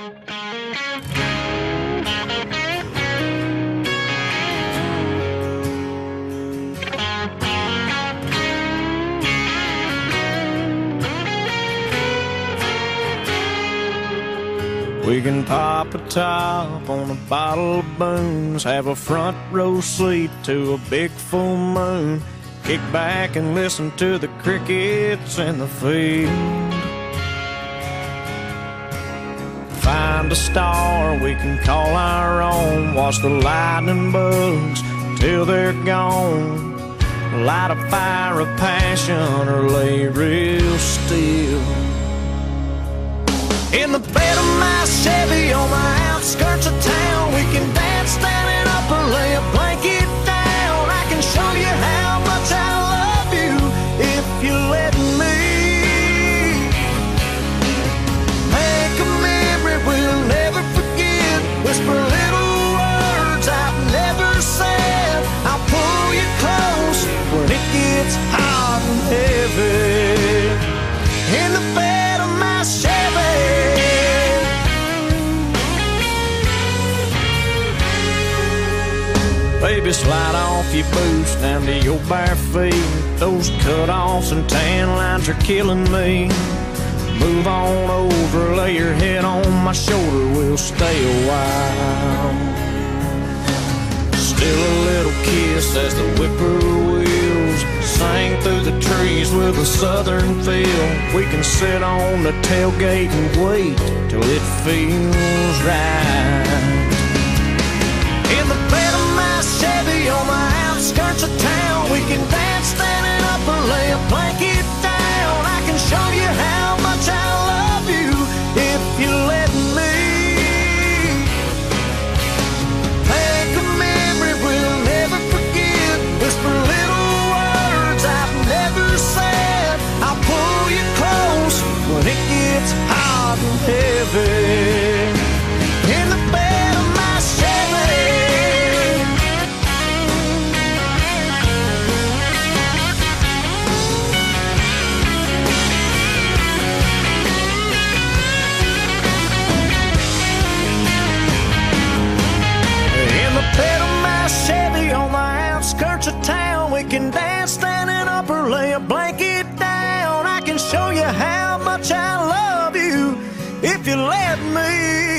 We can pop a top on a bottle of booze, have a front row seat to a big full moon, kick back and listen to the crickets in the field. Find a star we can call our own, watch the lightning bugs till they're gone, light a fire of passion or lay real still. In the bed of my Chevy on the outskirts of town, we can dance standing up or lay a blanket down. I can show you how much I love you if you let me. Make a memory we'll never forget, whisper little words I've never said. I'll pull you close when it gets hot and heavy. In the bed of my Chevy. Baby, slide off your boots down to your bare feet. Those cut-offs and tan lines are killing me. Move on over, lay your head on my shoulder, we'll stay a while. Still a little kiss as the whippoorwills sing through the trees with a southern feel. We can sit on the tailgate and wait till it feels right. In the bed of my Chevy on the outskirts of town, we can dance standing up or lay a blanket down. I can show you how much I love you if you let me. Make a memory we'll never forget, whisper little words I've never said. I'll pull you close when it gets hot and heavy. In the bed of my Chevy. Bed of my Chevy on the outskirts of town, we can dance standing up or lay a blanket down. I can show you how much I love you if you let me.